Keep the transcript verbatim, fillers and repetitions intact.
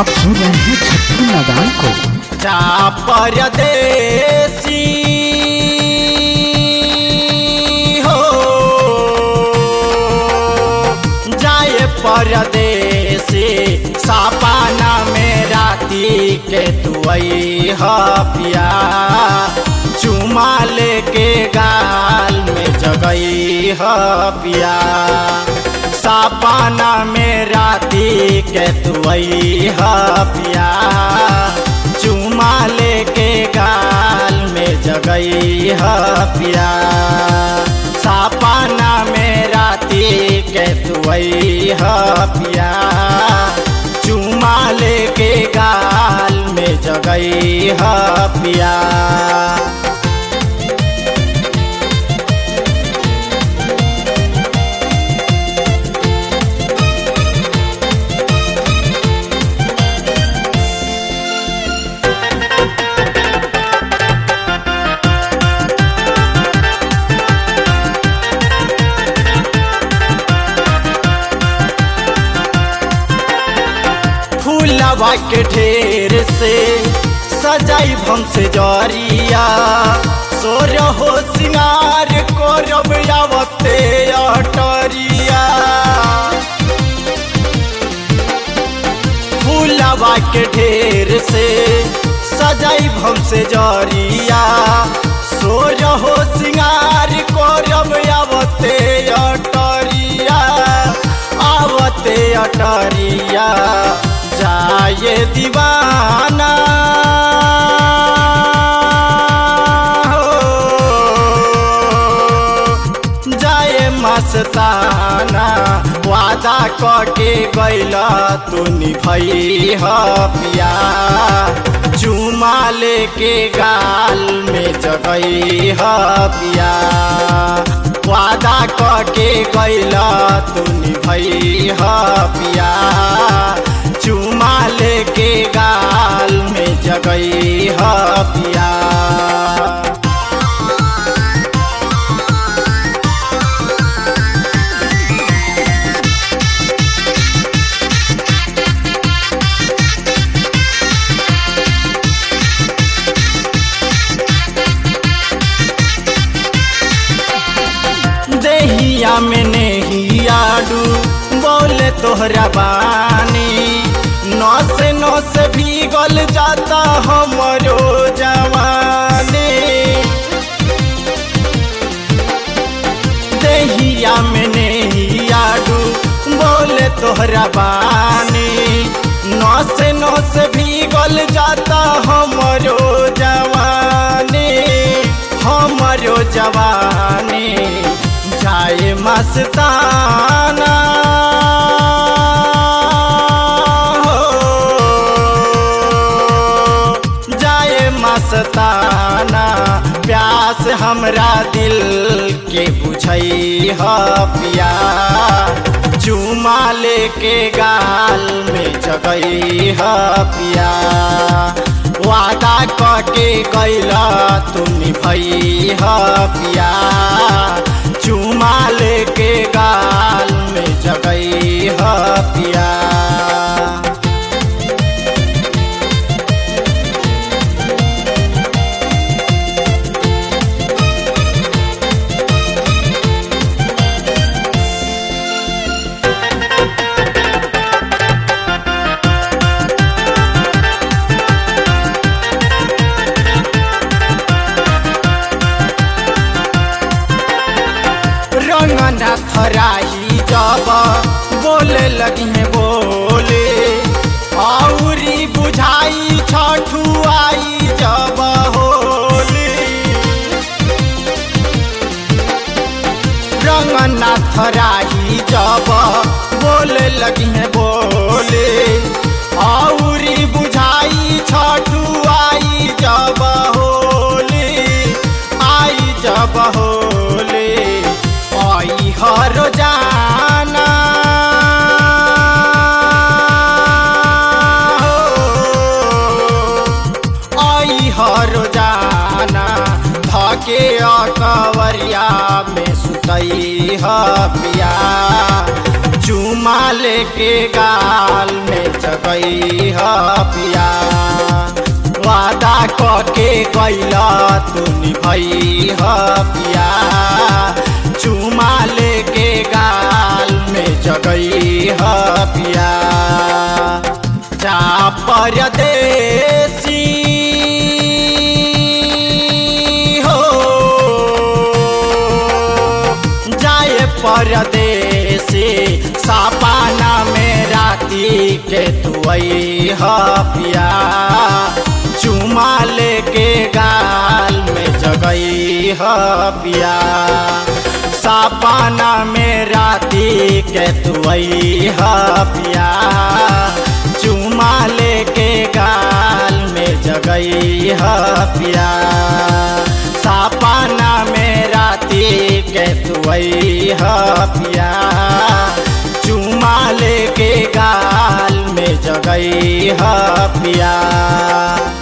आप सुन रहे हैं छठू नादान को। जा परदेसी हो जाए परदेसी सपना में राती के तुई ह पिया चुमा लेके गाल में जगई ह पिया सपना में राती के तुई ह पिया चुमा लेके गाल में जगई ह पिया सपना में राती के तुई ह पिया चुमा लेके गाल में जगई ह पिया। फूलवा के ढेर से सजाई भम से जरिया सोर हो सिंगार करब आवते अटरिया फूलवा के ढेर से सजाई भम से जरिया सोर हो सिंगार करब आवते अटरिया आवते अटरिया जाए दीवाना हो जाए मस्ताना वादा करके गैला तू निभई ह पिया चुमा लेके गाल में जगई ह पिया वादा करके गैला तू निभई ह पिया चुमा लेके गाल में जगई ह पिया। देहिया में नहीं आडू बोले तोहरा बानी नौस नौस भीगल जाता हमरो जवानी देहिया में नहीं आडू बोले तोहरा बानी नौस नौस भीगल जाता हमरो जवानी हमरो जवानी जाए मस्ताना मस्ताना प्यास हमरा दिल के बुझई ह पिया चुमा लेके गाल में जगई ह पिया वादा करके गैला तू निभई ह पिया चुमा लेके गाल में जगई ह पिया। रंगना थराही जब बोले लगी है बोले औरी बुझाई छठुआई जब होली रंगना थराही जब बोले लगी है बोले औरी बुझाई छठुआई जब होली आई जब होली हर जाना आई हर जाना धके अकवरिया में सुतई ह पिया चुमा लेके गाल में जगई ह पिया वादा करके कैला तू निभई ह पिया चुमा लेके गाल में जगई ह पिया जा परदेसी हो जाए परदेसी सपना में राती के तू आई ह पिया चुमा लेके गाल में जगई ह पिया सपना में राती के तू आई ह पिया चुमा लेके गाल में जगई ह पिया सपना में राती के तू आई ह पिया चुमा लेके गाल में जगई ह पिया।